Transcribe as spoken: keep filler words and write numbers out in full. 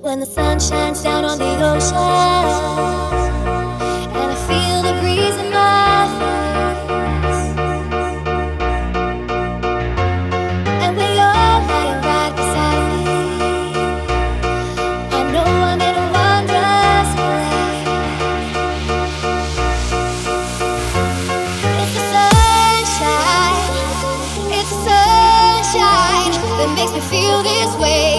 When the sun shines down on the ocean and I feel the breeze in my face, and when you're lying right beside me, I know I'm in a wondrous place. It's the sunshine, it's the sunshine that makes me feel this way.